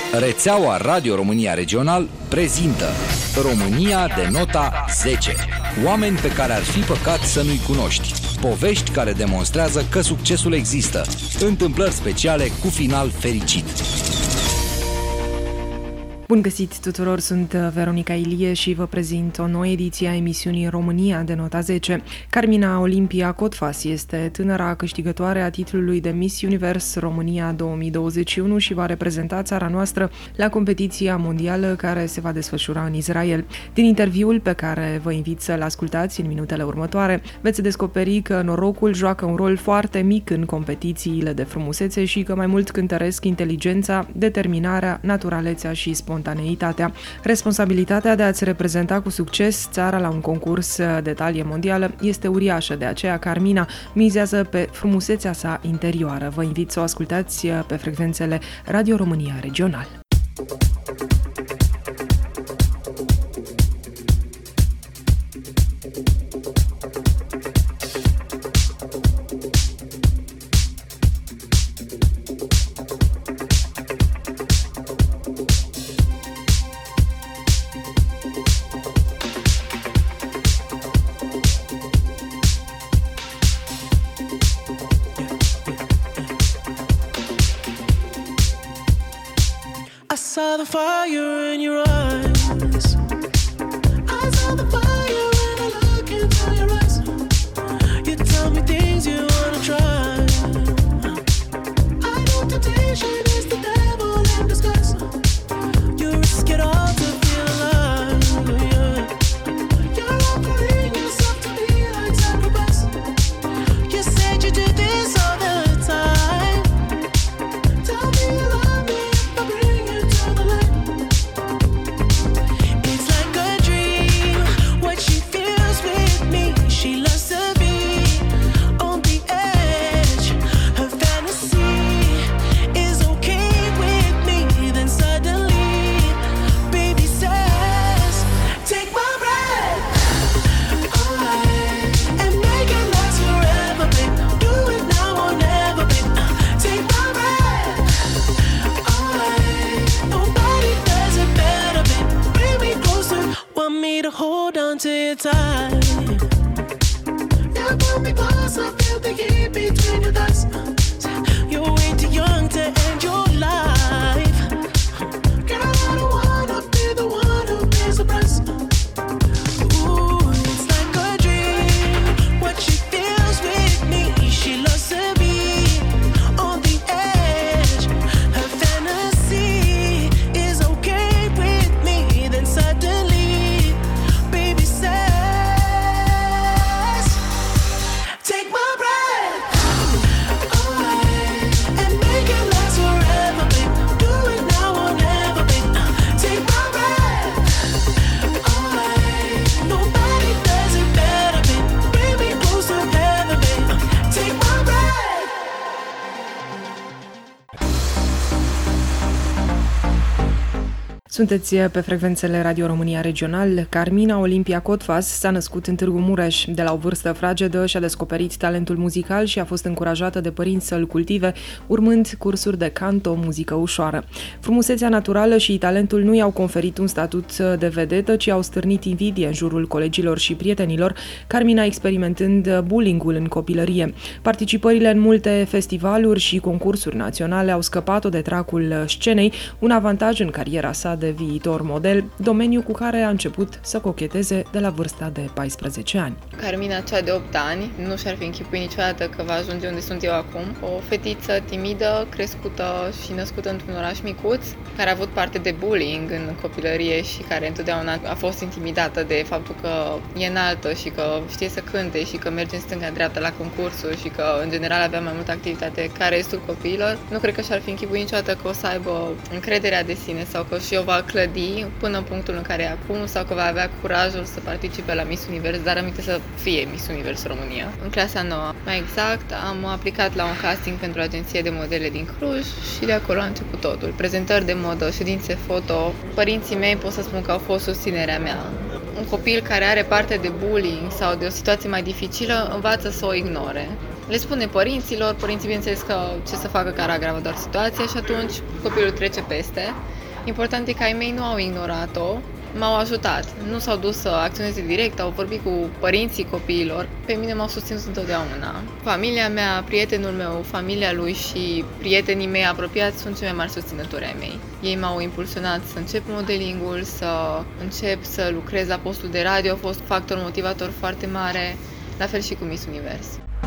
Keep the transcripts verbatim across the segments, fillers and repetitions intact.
Rețeaua Radio România Regional prezintă România de nota zece. Oameni pe care ar fi păcat să nu-i cunoști. Povești care demonstrează că succesul există. Întâmplări speciale cu final fericit. Bun găsit tuturor, sunt Veronica Ilie și vă prezint o nouă ediție a emisiunii România de nota zece. Carmina Olimpia Cotfas este tânăra câștigătoare a titlului de Miss Univers România două mii douăzeci și unu și va reprezenta țara noastră la competiția mondială care se va desfășura în Israel. Din interviul pe care vă invit să-l ascultați în minutele următoare, veți descoperi că norocul joacă un rol foarte mic în competițiile de frumusețe și că mai mult cântăresc inteligența, determinarea, naturalețea și spontaneitatea. Responsabilitatea de a-ți reprezenta cu succes țara la un concurs de talie mondială este uriașă, de aceea Carmina mizează pe frumusețea sa interioară. Vă invit să o ascultați pe frecvențele Radio România Regional. I saw the fire in your eyes. I saw the fire when I look into your eyes. You tell me things you wanna try. I know temptation is the devil in disguise. You risk it all to feel alive. Yeah. You're offering yourself to me like sacrifice. You said you do this all the time. Tell me you love me if I bring you to the light. It's like a dream, what she feels with me. She loves to be on the edge. Her fantasy is okay with me. Then suddenly, baby says, take my breath away and make it last forever, babe. Do it now or never, babe. Take my breath away. Nobody does it better, babe. Bring me closer. Want me to hold on to you tight. Yeah, pull me closer. Feel the heat between your thighs. You're way too young to end your life. Girl, I don't wanna be the one who pays the price. Ooh, it's like a dream. What she feels with me. She loves to be on the edge. Her fantasy is okay with me. Then suddenly, baby says, take my breath away and make it last forever, babe. Do it now or never, babe. Take my breath away. Nobody does it better, babe. Bring me close to heaven, babe. Take my breath. Sunteți pe frecvențele Radio România Regional. Carmina Olimpia Cotfas s-a născut în Târgu Mureș. De la o vârstă fragedă și-a descoperit talentul muzical și a fost încurajată de părinți să-l cultive, urmând cursuri de canto, muzică ușoară. Frumusețea naturală și talentul nu i-au conferit un statut de vedetă, ci au stârnit invidie în jurul colegilor și prietenilor, Carmina experimentând bullying-ul în copilărie. Participările în multe festivaluri și concursuri naționale au scăpat-o de tracul scenei, un avantaj în cariera sa de viitor model, domeniu cu care a început să cocheteze de la vârsta de paisprezece ani. Carmina, cea de opt ani, nu și-ar fi închipuit niciodată că va ajunge unde sunt eu acum. O fetiță timidă, crescută și născută într-un oraș micuț, care a avut parte de bullying în copilărie și care întotdeauna a fost intimidată de faptul că e înaltă și că știe să cânte și că merge în stânga-dreapta la concursuri și că, în general, avea mai multă activitate ca restul copiilor. Nu cred că și-ar fi închipuit niciodată că o să aibă încrederea de sine sau că și o va clădi până în punctul în care e acum sau că va avea curajul să participe la Miss Univers, dar aminte să fie Miss Univers România. În clasa nouă, mai exact, am aplicat la un casting pentru o agenție de modele din Cluj și de acolo a început totul. Prezentări de modă, ședințe foto. Părinții mei pot să spun că au fost susținerea mea. Un copil care are parte de bullying sau de o situație mai dificilă învață să o ignore. Le spune părinților, părinții bineînțeles că ce să facă, care agravă doar situația și atunci copilul trece peste. Important e că ai mei nu au ignorat-o, m-au ajutat. Nu s-au dus să acționeze direct, au vorbit cu părinții copiilor. Pe mine m-au susținut întotdeauna. Familia mea, prietenul meu, familia lui și prietenii mei apropiați sunt cei mai mari susținători ai mei. Ei m-au impulsionat să încep modelingul, să încep să lucrez la postul de radio, a fost factor motivator foarte mare, la fel și cu Miss Univers.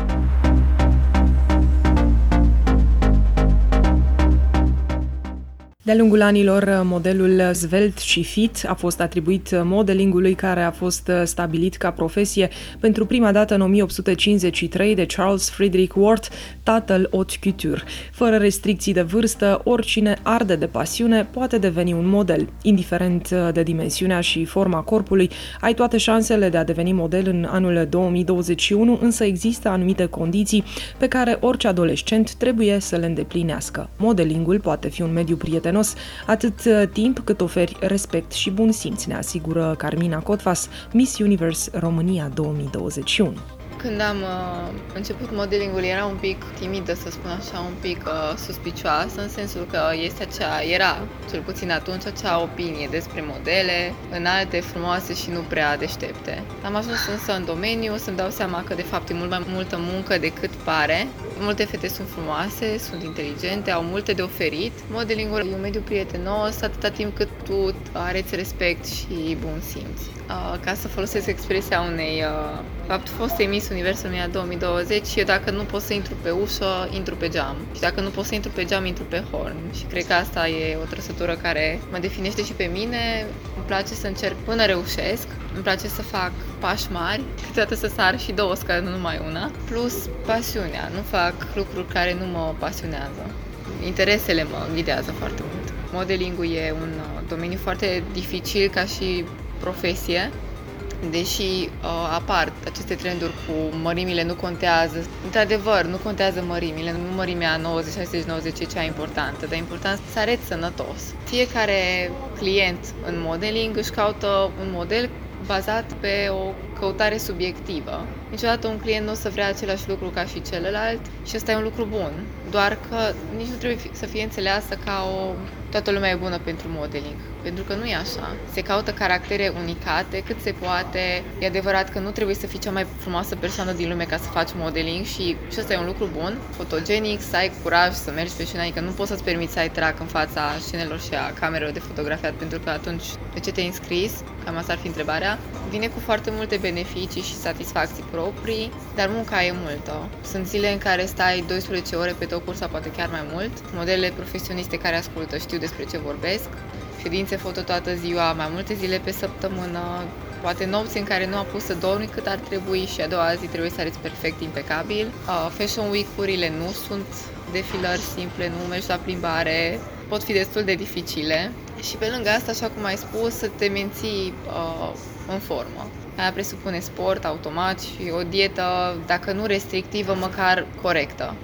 De-a lungul anilor, modelul zvelt și fit a fost atribuit modelingului, care a fost stabilit ca profesie pentru prima dată în o mie opt sute cincizeci și trei de Charles Frederick Worth, tatăl haute couture. Fără restricții de vârstă, oricine arde de pasiune poate deveni un model. Indiferent de dimensiunea și forma corpului, ai toate șansele de a deveni model în anul două mii douăzeci și unu, însă există anumite condiții pe care orice adolescent trebuie să le îndeplinească. Modelingul poate fi un mediu prietenos atât timp cât oferi respect și bun simț, ne asigură Carmina Cotvas, Miss Universe România două mii douăzeci și unu. Când am uh, început modelingul era un pic timidă, să spun așa, un pic uh, suspicioasă, în sensul că este acea, era, cel puțin atunci, acea opinie despre modele înalte, frumoase și nu prea deștepte. Am ajuns însă în domeniu să-mi dau seama că de fapt e mult mai multă muncă decât pare. Multe fete sunt frumoase, sunt inteligente, au multe de oferit. Modelingul e un mediu prietenos atâta timp cât tu areți respect și bun simț. Uh, ca să folosesc expresia unei uh, fapt fostei Miss Universe România două mii douăzeci, eu dacă nu pot să intru pe ușă, intru pe geam. Și dacă nu pot să intru pe geam, intru pe horn. Și cred că asta e o trăsătură care mă definește și pe mine. Îmi place să încerc până reușesc. Îmi place să fac pași mari, câteodată să sar și două scări, nu numai una. Plus pasiunea. Nu fac lucruri care nu mă pasionează. Interesele mă ghidează foarte mult. Modelingul e un domeniu foarte dificil ca și profesie, deși uh, apar aceste trenduri cu mărimile nu contează. Într-adevăr, nu contează mărimile, nu mărimea nouăzeci, șaizeci, nouăzeci e cea importantă, dar e important să arăți sănătos. Fiecare client în modeling își caută un model bazat pe o căutare subiectivă. Niciodată un client nu o să vrea același lucru ca și celălalt și ăsta e un lucru bun, doar că nici nu trebuie să fie înțeleasă ca o toată lumea e bună pentru modeling, pentru că nu e așa. Se caută caractere unicate cât se poate. E adevărat că nu trebuie să fii cea mai frumoasă persoană din lume ca să faci modeling și, și ăsta e un lucru bun, fotogenic, să ai curaj să mergi pe scenă, adică nu poți să-ți permiți să ai trac în fața scenelor și a camerelor de fotografiat, pentru că atunci de ce te-ai înscris? Cam asta ar fi întrebarea. Vine cu foarte multe beneficii și satisfacții proprii, dar munca e multă. Sunt zile în care stai doisprezece ore pe tocuri sau poate chiar mai mult. Modelele profesioniste care ascultă știu despre ce vorbesc. Ședințe foto toată ziua, mai multe zile pe săptămână, poate nopți în care nu a pus să dormi cât ar trebui și a doua zi trebuie să arăți perfect impecabil. Uh, fashion week-urile nu sunt defilări simple, nu mergi la plimbare, pot fi destul de dificile. Și pe lângă asta, așa cum ai spus, să te menții uh, în formă. Aia presupune sport automat și o dietă, dacă nu restrictivă, măcar corectă.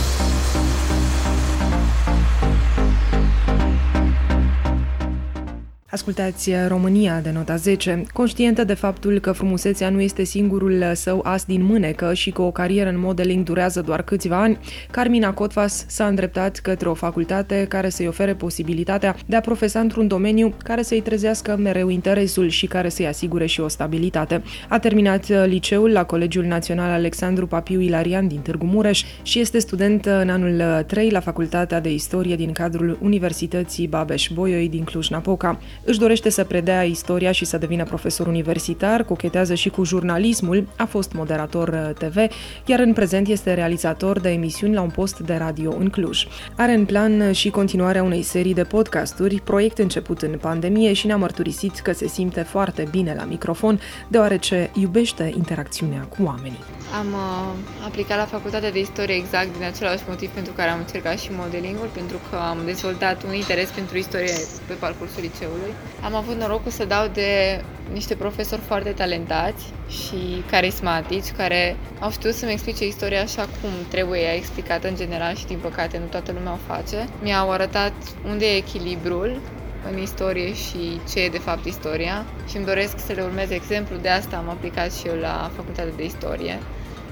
Ascultați România de nota zece, conștientă de faptul că frumusețea nu este singurul său as din mânecă și că o carieră în modeling durează doar câțiva ani, Carmina Cotvas s-a îndreptat către o facultate care să-i ofere posibilitatea de a profesa într-un domeniu care să-i trezească mereu interesul și care să-i asigure și o stabilitate. A terminat liceul la Colegiul Național Alexandru Papiu Ilarian din Târgu Mureș și este student în anul trei la Facultatea de Istorie din cadrul Universității Babeș-Bolyai din Cluj-Napoca. Își dorește să predea istoria și să devină profesor universitar, cochetează și cu jurnalismul, a fost moderator T V, iar în prezent este realizator de emisiuni la un post de radio în Cluj. Are în plan și continuarea unei serii de podcasturi, proiect început în pandemie și ne-a mărturisit că se simte foarte bine la microfon, deoarece iubește interacțiunea cu oamenii. Am uh, aplicat la Facultatea de Istorie exact din același motiv pentru care am încercat și modelingul, pentru că am dezvoltat un interes pentru istorie pe parcursul liceului. Am avut norocul să dau de niște profesori foarte talentați și carismatici, care au știut să-mi explice istoria așa cum trebuie ea explicată în general și, din păcate, nu toată lumea o face. Mi-au arătat unde e echilibrul în istorie și ce e de fapt istoria și îmi doresc să le urmez exemplu, de asta am aplicat și eu la Facultatea de Istorie.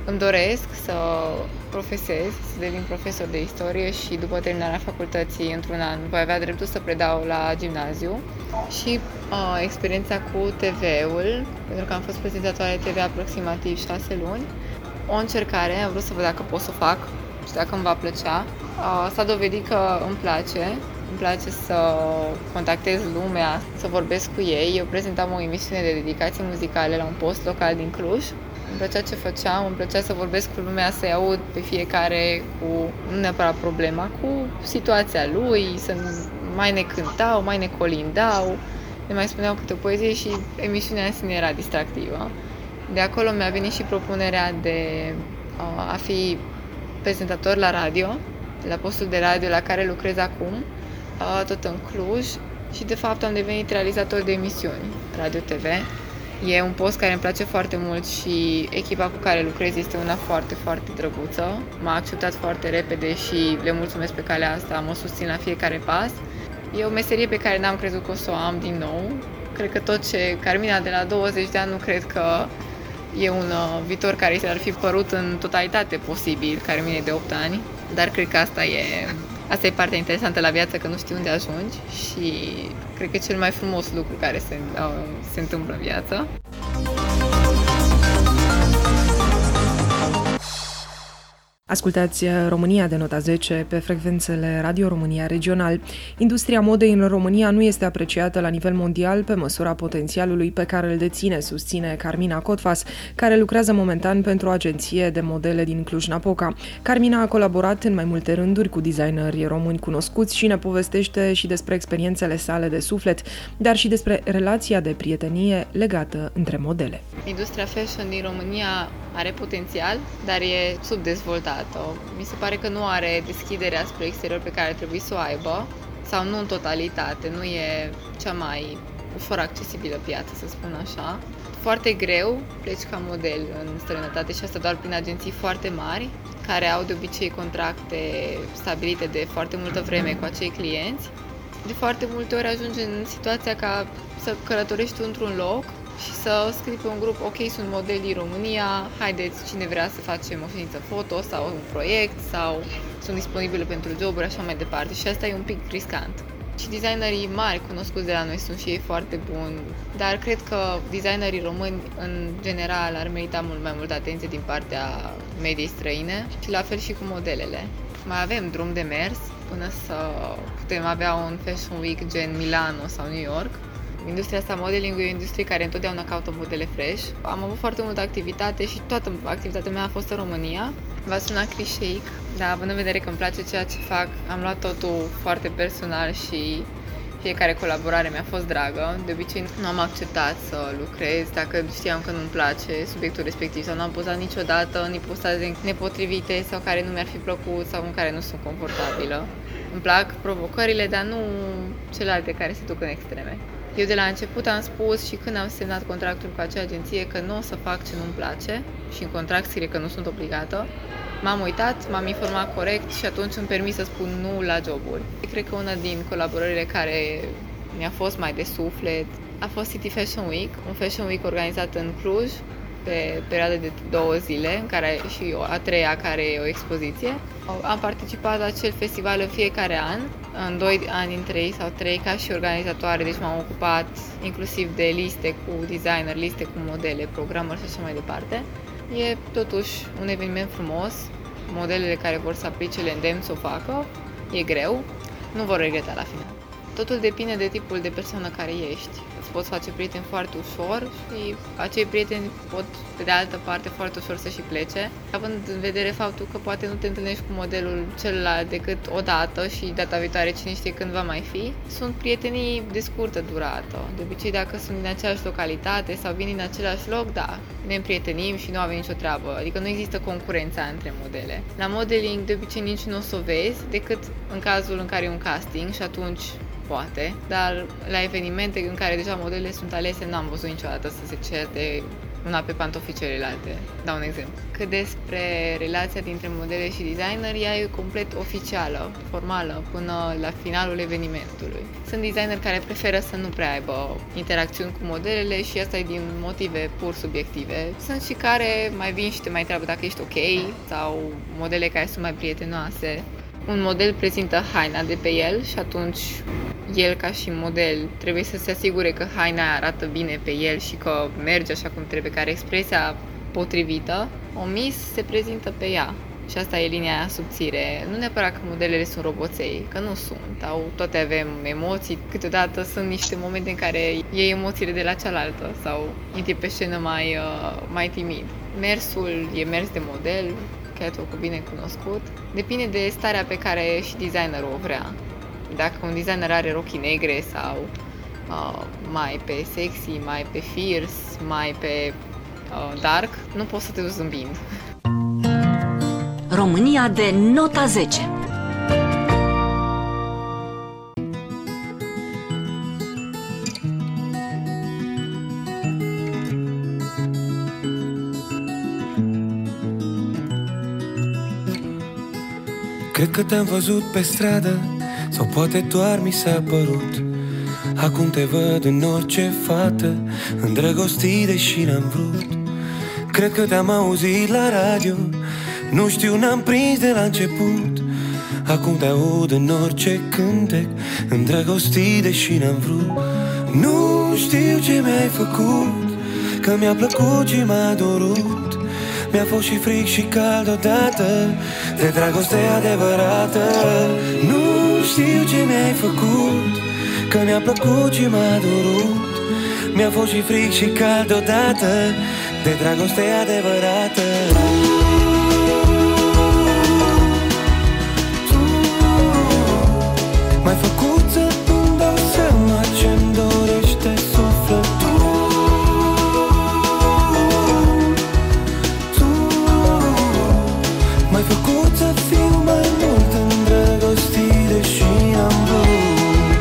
Îmi doresc să profesez, să devin profesor de istorie și după terminarea facultății, într-un an, voi avea dreptul să predau la gimnaziu. Și uh, experiența cu T V-ul, pentru că am fost prezentatoare T V aproximativ șase luni. O încercare, am vrut să văd dacă pot să o fac și dacă îmi va plăcea. Uh, s-a dovedit că îmi place. Îmi place să contactez lumea, să vorbesc cu ei. Eu prezentam o emisiune de dedicații muzicale la un post local din Cluj. Îmi plăcea ce făceam, îmi plăcea să vorbesc cu lumea, să-i aud pe fiecare cu, nu neapărat problema, cu situația lui, să mai ne cântau, mai ne colindau, ne mai spuneau câte o poezie și emisiunea în sine era distractivă. De acolo mi-a venit și propunerea de a fi prezentator la radio, la postul de radio la care lucrez acum, tot în Cluj, și de fapt am devenit realizator de emisiuni Radio T V. E un post care îmi place foarte mult și echipa cu care lucrez este una foarte, foarte drăguță. M-a acceptat foarte repede și le mulțumesc pe calea asta, mă susțin la fiecare pas. E o meserie pe care n-am crezut că o să o am din nou. Cred că tot ce Carmina de la douăzeci de ani nu cred că e un viitor care i-ar fi părut în totalitate posibil, Carmine de opt ani, dar cred că asta e, asta e partea interesantă la viață, că nu știi unde ajungi și cred că e cel mai frumos lucru care se, se întâmplă în viață. Ascultați România de nota zece pe frecvențele Radio România Regional. Industria modei în România nu este apreciată la nivel mondial pe măsura potențialului pe care îl deține, susține Carmina Cotfas, care lucrează momentan pentru o agenție de modele din Cluj-Napoca. Carmina a colaborat în mai multe rânduri cu designeri români cunoscuți și ne povestește și despre experiențele sale de suflet, dar și despre relația de prietenie legată între modele. Industria fashion din România are potențial, dar e subdezvoltată. Mi se pare că nu are deschiderea spre exterior pe care ar trebui să o aibă, sau nu în totalitate, nu e cea mai ușor accesibilă piață, să spun așa. Foarte greu pleci ca model în străinătate și asta doar prin agenții foarte mari, care au de obicei contracte stabilite de foarte multă vreme cu acei clienți. De foarte multe ori ajungi în situația ca să călătorești într-un loc și să scrii pe un grup, ok, sunt modeli România, haideți, cine vrea să facem o ședință foto sau un proiect sau sunt disponibile pentru joburi, așa mai departe. Și asta e un pic riscant. Și designerii mari cunoscuți de la noi sunt și ei foarte buni, dar cred că designerii români în general ar merita mult mai multă atenție din partea mediei străine și la fel și cu modelele. Mai avem drum de mers până să putem avea un Fashion Week gen Milano sau New York. Industria asta modeling e o industrie care întotdeauna caută modele fresh. Am avut foarte multă activitate și toată activitatea mea a fost în România. Va suna clișeic, dar având în vedere că îmi place ceea ce fac, am luat totul foarte personal și fiecare colaborare mi-a fost dragă. De obicei nu am acceptat să lucrez dacă știam că nu-mi place subiectul respectiv sau nu am pozat niciodată ni postaze nepotrivite sau care nu mi-ar fi plăcut sau în care nu sunt confortabilă. Îmi plac provocările, dar nu celelalte care se duc în extreme. Eu de la început am spus și când am semnat contractul cu acea agenție că nu o să fac ce nu-mi place și în contract scrie că nu sunt obligată. M-am uitat, m-am informat corect și atunci îmi permis să spun nu la joburi. Cred că una din colaborările care mi-a fost mai de suflet a fost City Fashion Week, un Fashion Week organizat în Cluj pe perioadă de două zile, în care și a treia care e o expoziție. Am participat la acel festival în fiecare an, în doi ani între ei sau trei, ca și organizatoare, deci m-am ocupat inclusiv de liste cu designer, liste cu modele, programări și așa mai departe. E totuși un eveniment frumos, modelele care vor să aplice le îndemn să o facă, e greu, nu vor regreta la final. Totul depinde de tipul de persoană care ești. Îți poți face prieteni foarte ușor și acei prieteni pot, pe de altă parte, foarte ușor să și plece, având în vedere faptul că poate nu te întâlnești cu modelul celălalt decât o dată și data viitoare cine știe când va mai fi. Sunt prietenii de scurtă durată. De obicei, dacă sunt din aceeași localitate sau vin din același loc, da, ne împrietenim și nu avem nicio treabă. Adică nu există concurența între modele. La modeling, de obicei, nici nu o să o vezi decât în cazul în care e un casting și atunci poate, dar la evenimente în care deja modelele sunt alese, n-am văzut niciodată să se certe una pe pantofi celelalte. Dau un exemplu. Că despre relația dintre modele și designer, ea e complet oficială, formală, până la finalul evenimentului. Sunt designeri care preferă să nu prea aibă interacțiuni cu modelele și asta e din motive pur subiective. Sunt și care mai vin și te mai întreabă dacă ești ok sau modele care sunt mai prietenoase. Un model prezintă haina de pe el și atunci el ca și model trebuie să se asigure că haina arată bine pe el și că merge așa cum trebuie, că are expresia potrivită. O miss se prezintă pe ea și asta e linia aia subțire. Nu neapărat că modelele sunt roboței, că nu sunt, au, toate avem emoții, câteodată sunt niște momente în care iei emoțiile de la cealaltă sau intri pe scenă mai, uh, mai timid. Mersul e mers de model, catwalk-ul bine cunoscut, depinde de starea pe care și designerul o vrea. Dacă un designer are rochii negre sau uh, mai pe sexy, mai pe fierce, mai pe uh, dark, nu poți să te duci zâmbind. România de nota zece. Cred că te-am văzut pe stradă, sau poate doar mi s-a părut. Acum te văd în orice fată, îndrăgostit deși n-am vrut. Cred că te-am auzit la radio, nu știu, n-am prins de la început. Acum te aud în orice cântec, îndrăgostit deși n-am vrut. Nu știu ce mi-ai făcut, că mi-a plăcut și m-a dorut. Mi-a fost și fric și cald odată de dragoste adevărată. Nu știu ce mi-ai făcut, că mi-a plăcut și m-a dorut. Mi-a fost și fric și cald odată de dragoste adevărată. M-ai făcut să-mi dau seama ce-mi dorește sufletul. M-ai făcut să fiu mai mult îndrăgostit deși am vrut.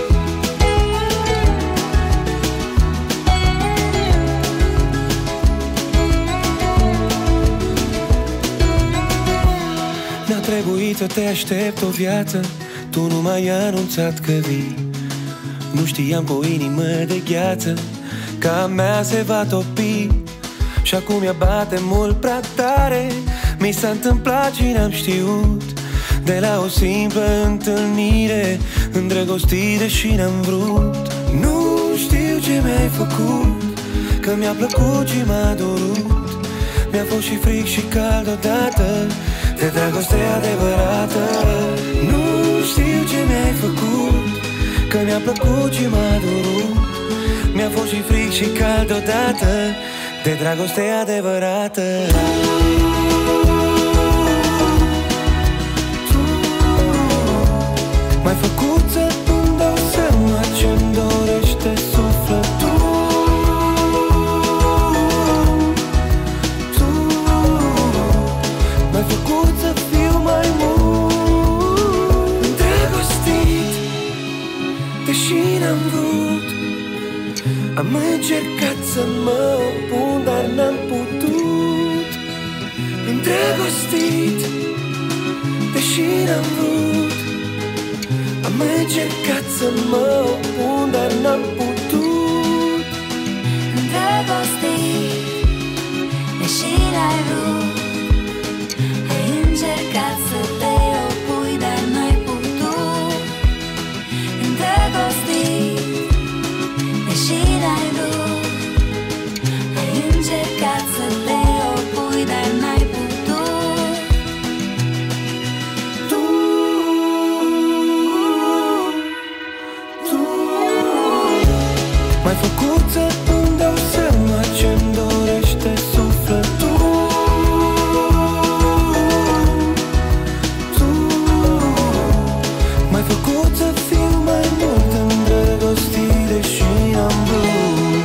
Mi-a trebuit să te aștept o viață, tu nu m-ai anunțat că vii. Nu știam cu o inimă de gheață că a mea se va topi. Și acum ea bate mult prea tare, mi s-a întâmplat și n-am știut. De la o simplă întâlnire, îndrăgostit deși n-am vrut. Nu știu ce mi-ai făcut, că mi-a plăcut și m-a dorut. Mi-a fost și fric și cald odată de dragoste adevărată. Nu știu ce mi-ai făcut, că mi-a plăcut și m-a dorut. Mi-a fost și fric și cald odată de dragoste adevărată. M-ai făcut să-mi dau seama ce-mi dorește sufletul. M-ai făcut să fiu mai mult îndrăgostit deși n-am vrut. Am încercat să mă opun, dar n-am putut. Îndrăgostit deși n-am vrut. Am încercat să mă opun, dar n-am putut. Îndrăgostit deși n-ai vrut. Ai încercat să te opui, dar n-ai putut. Îndrăgostit deși n-ai vrut. Ai încercat să te opui, dar n-ai putut. Tu, tu m-ai făcut să-mi dau seama ce-mi dorește sufletul. Tu m-ai făcut să fiu mai mult îndrăgostit deși am vrut.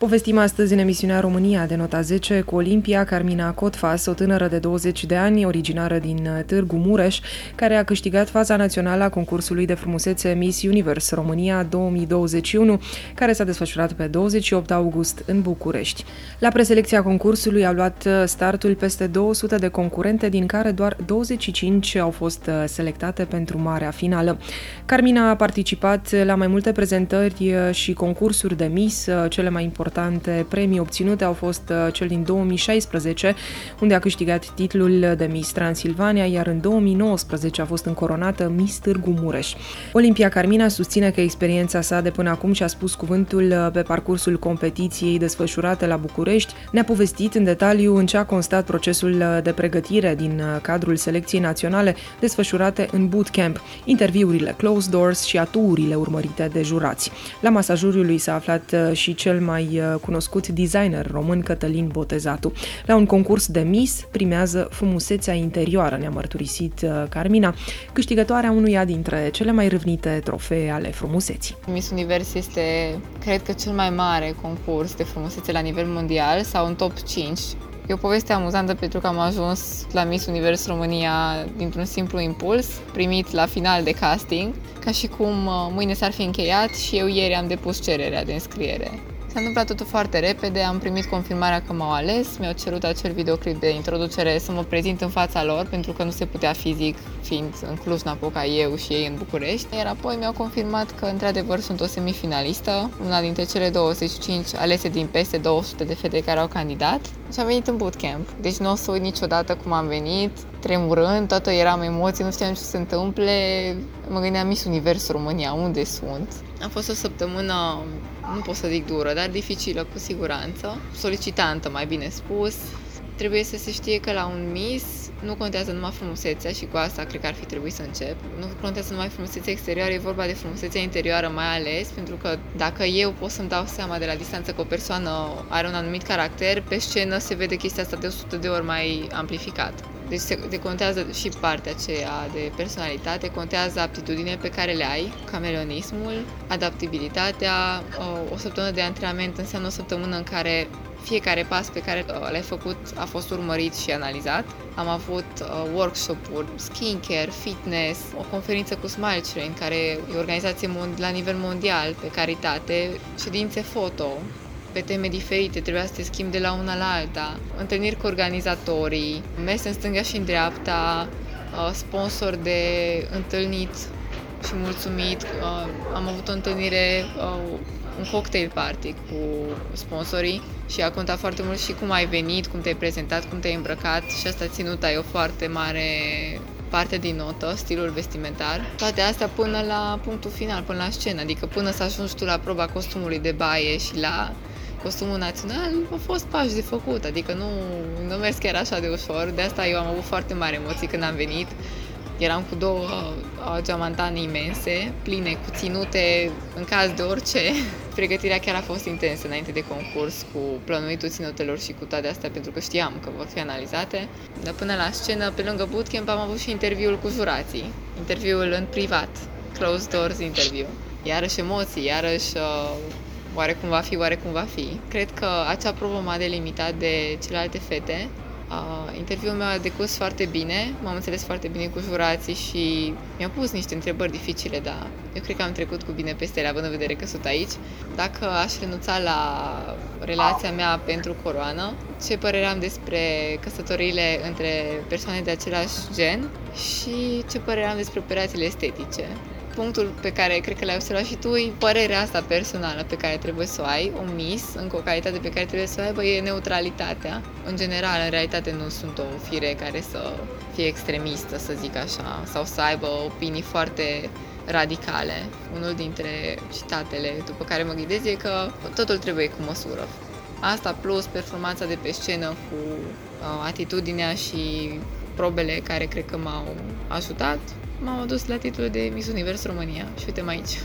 Povestim astăzi în emisiunea România de Nota zece cu Olimpia Carmina Cotfas, o tânără de douăzeci de ani, originară din Târgu Mureș, care a câștigat faza națională a concursului de frumusețe Miss Universe România două mii douăzeci și unu, care s-a desfășurat pe douăzeci și opt august în București. La preselecția concursului au luat startul peste două sute de concurente, din care doar douăzeci și cinci au fost selectate pentru marea finală. Carmina a participat la mai multe prezentări și concursuri de Miss. Cele mai importante premii obținute au fost cel din două mii șaisprezece, unde a câștigat titlul de Miss Transilvania, iar în două mii nouăsprezece a fost încoronată Miss Târgu Mureș. Olimpia Carmina susține că experiența sa de până acum și-a spus cuvântul pe parcursul competiției desfășurate la București. Ne-a povestit în detaliu în ce a constat procesul de pregătire din cadrul selecției naționale desfășurate în bootcamp, interviurile closed doors și aturile urmărite de jurați. La masa juriului s-a aflat și cel mai cunoscut designer român, Cătălin Botezatu. La un concurs de Miss primează frumusețea interioară, ne-a mărturisit Carmina, câștigătoarea unuia dintre cele mai râvnite trofee ale frumuseții. Miss Univers este, cred că, cel mai mare concurs de frumusețe la nivel mondial, sau în top cinci. E o poveste amuzantă pentru că am ajuns la Miss Univers România dintr-un simplu impuls, primit la final de casting, ca și cum mâine s-ar fi încheiat și eu ieri am depus cererea de înscriere. S-a întâmplat totul foarte repede, am primit confirmarea că m-au ales, mi-au cerut acel videoclip de introducere să mă prezint în fața lor, pentru că nu se putea fizic, fiind în Cluj-Napoca eu și ei în București. Iar apoi mi-au confirmat că într-adevăr sunt o semifinalistă, una dintre cele douăzeci și cinci alese din peste două sute de fete care au candidat, și am venit în bootcamp. Deci nu o să uit niciodată cum am venit, tremurând, toată eram emoții, nu știam ce se întâmple. Mă gândeam Miss Univers România, unde sunt? A fost o săptămână, nu pot să zic dură, dar dificilă cu siguranță, solicitantă, mai bine spus. Trebuie să se știe că la un Miss nu contează numai frumusețea, și cu asta cred că ar fi trebuit să încep. Nu contează numai frumusețea exterioară, e vorba de frumusețea interioară mai ales, pentru că dacă eu pot să-mi dau seama de la distanță că o persoană are un anumit caracter, pe scenă se vede chestia asta de o sută de ori mai amplificat. Deci se, se contează și partea aceea de personalitate, contează aptitudinile pe care le ai, cameleonismul, adaptabilitatea. O, o săptămână de antrenament înseamnă o săptămână în care fiecare pas pe care l-ai făcut a fost urmărit și analizat. Am avut uh, workshop-uri, skincare, fitness, o conferință cu Smile Train, care e o organizație la nivel mondial pe caritate, ședințe foto pe teme diferite, trebuia să te schimbi de la una la alta, întâlniri cu organizatorii, mese în stânga și în dreapta, uh, sponsor de întâlnit și mulțumit. Uh, am avut o întâlnire, uh, un cocktail party cu sponsorii și a contat foarte mult și cum ai venit, cum te-ai prezentat, cum te-ai îmbrăcat, și asta ținuta e o foarte mare parte din notă, stilul vestimentar. Toate astea până la punctul final, până la scenă, adică până să ajungi tu la proba costumului de baie și la costumul național, au fost pași de făcut, adică nu, nu mers chiar așa de ușor. De asta eu am avut foarte mari emoții când am venit. Eram cu două uh, geamantane imense, pline, cu ținute în caz de orice. Pregătirea chiar a fost intensă înainte de concurs, cu plănuitul ținutelor și cu toate astea, pentru că știam că vor fi analizate. Dar până la scenă, pe lângă bootcamp, am avut și interviul cu jurații. Interviul în privat, closed doors interview. Iarăși emoții, iarăși uh, oare cum va fi, oare cum va fi. Cred că acea probă m-a delimitat de celelalte fete. Uh, interviul meu a decurs foarte bine, m-am înțeles foarte bine cu jurații și mi-au pus niște întrebări dificile, dar eu cred că am trecut cu bine peste ele, având în vedere că sunt aici. Dacă aș renunța la relația mea pentru coroană, ce părere am despre căsătoriile între persoane de același gen și ce părere am despre operațiile estetice. Punctul pe care cred că l-ai observat și tu e părerea asta personală pe care trebuie să o ai, o Miss, încă o calitate pe care trebuie să o aibă, e neutralitatea. În general, în realitate nu sunt o fire care să fie extremistă, să zic așa, sau să aibă opinii foarte radicale. Unul dintre citatele după care mă ghidez e că totul trebuie cu măsură. Asta plus performanța de pe scenă cu uh, atitudinea și probele care cred că m-au ajutat, m-au adus la titlul de Miss Univers România și uite-mă aici.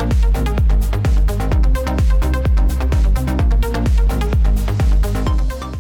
A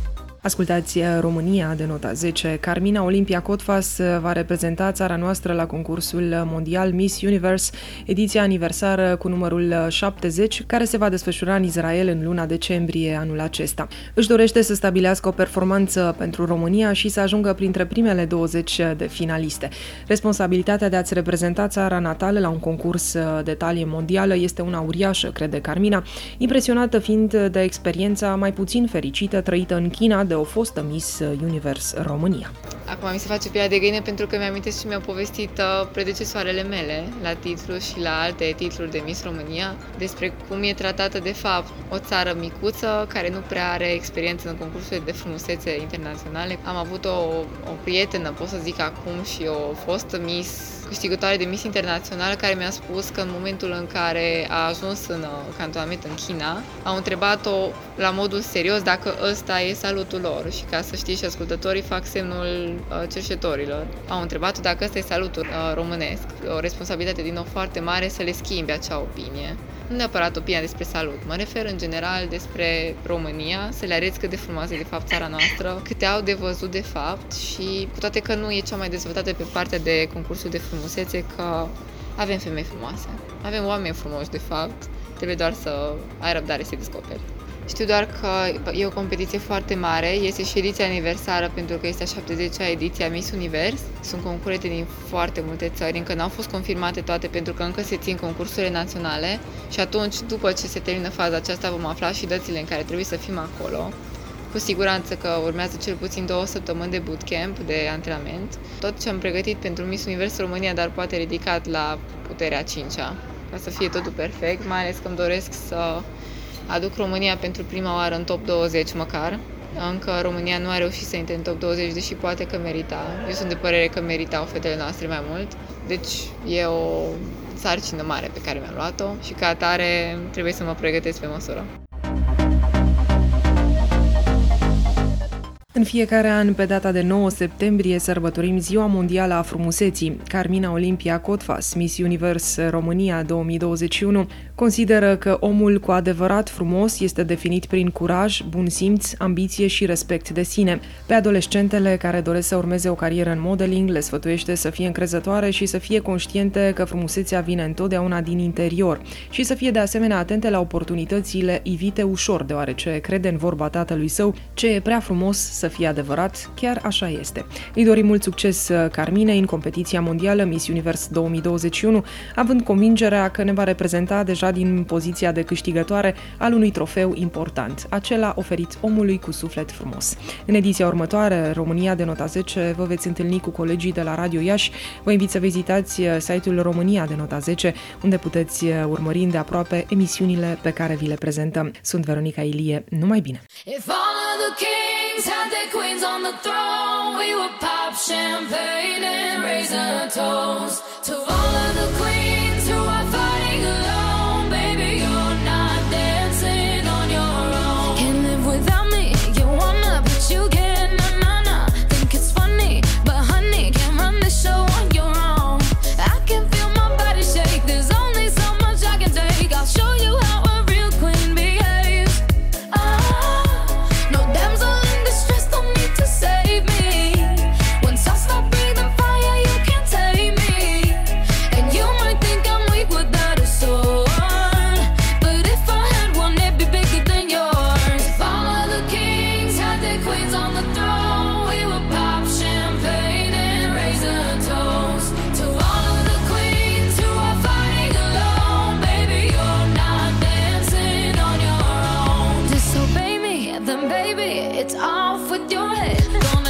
Ascultați România de nota zece. Carmina Olimpia Cotfas va reprezenta țara noastră la concursul mondial Miss Universe, ediția aniversară cu numărul șaptezeci, care se va desfășura în Israel în luna decembrie anul acesta. Își dorește să stabilească o performanță pentru România și să ajungă printre primele douăzeci de finaliste. Responsabilitatea de a-ți reprezenta țara natală la un concurs de talie mondială este una uriașă, crede Carmina, impresionată fiind de experiența mai puțin fericită trăită în China de o fostă Miss Universe România. Acum mi se face pielea de găină pentru că mi-amintesc și mi-au povestit uh, predecesoarele mele la titlu și la alte titluri de Miss România despre cum e tratată de fapt o țară micuță care nu prea are experiență în concursurile de frumusețe internaționale. Am avut o, o prietenă, pot să zic acum, și o fostă Miss câștigătoare de Miss Internațional care mi-a spus că în momentul în care a ajuns în cantonament în China, au întrebat-o la modul serios dacă ăsta e salutul lor și ca să știți și ascultătorii fac semnul uh, cerșetorilor. Au întrebat-o dacă ăsta e salutul uh, românesc, o responsabilitate din nou foarte mare să le schimbe acea opinie. Nu neapărat opinia despre salut, mă refer în general despre România, să le arăți cât de frumoasă e de fapt țara noastră, câte au de văzut de fapt și cu toate că nu e cea mai dezvoltată pe partea de concursul de frumusețe, că avem femei frumoase, avem oameni frumoși de fapt, trebuie doar să ai răbdare să-i descoperi. Știu doar că e o competiție foarte mare, este și ediția aniversară pentru că este a șaptezecea ediție a Miss Univers. Sunt concurente din foarte multe țări, încă n-au fost confirmate toate pentru că încă se țin concursurile naționale și atunci, după ce se termină faza aceasta, vom afla și dățile în care trebuie să fim acolo. Cu siguranță că urmează cel puțin două săptămâni de bootcamp, de antrenament. Tot ce am pregătit pentru Miss Univers România, dar poate ridicat la puterea cincea, ca să fie totul perfect, mai ales că îmi doresc să aduc România pentru prima oară în top douăzeci măcar. Încă România nu a reușit să intre în top douăzeci, deși poate că merita. Eu sunt de părere că meritau fetele noastre mai mult. Deci e o sarcină mare pe care mi-am luat-o și ca atare trebuie să mă pregătesc pe măsură. În fiecare an, pe data de nouă septembrie, sărbătorim Ziua Mondială a Frumuseții. Carmina Olimpia Cotfas, Miss Universe România două mii douăzeci și unu, consideră că omul cu adevărat frumos este definit prin curaj, bun simț, ambiție și respect de sine. Pe adolescentele care doresc să urmeze o carieră în modeling, le sfătuiește să fie încrezătoare și să fie conștiente că frumusețea vine întotdeauna din interior și să fie de asemenea atente la oportunitățile ivite ușor, deoarece crede în vorba tatălui său, ce e prea frumos să fie adevărat, chiar așa este. Îi dorim mult succes Carminei în competiția mondială Miss Universe două mii douăzeci și unu, având convingerea că ne va reprezenta deja din poziția de câștigătoare al unui trofeu important, acela oferit omului cu suflet frumos. În ediția următoare, România de nota zece, vă veți întâlni cu colegii de la Radio Iași. Vă invit să vizitați site-ul România de nota zece, unde puteți urmări îndeaproape emisiunile pe care vi le prezentăm. Sunt Veronica Ilie, numai bine! Had their queens on the throne, we would pop champagne and raise a toast to all of the queens who are fighting alone. Baby, you're not dancing on your own. Can't live without me, you wanna, but you can't, na na na. Think it's funny, but honey, can't run the show on your own. I can feel my body shake, there's only so much I can take. I'll show you how a real queen behaves. Ah, no damsel to save me. Once I stop breathing fire, you can't take me. And you might think I'm weak without a sword, but if I had one, it'd be bigger than yours. If all of the kings had their queens on the throne, we would pop champagne and raise a toast to all of the queens who are fighting alone. Baby, you're not dancing on your own. Disobey me, then baby, it's off with your head. Gonna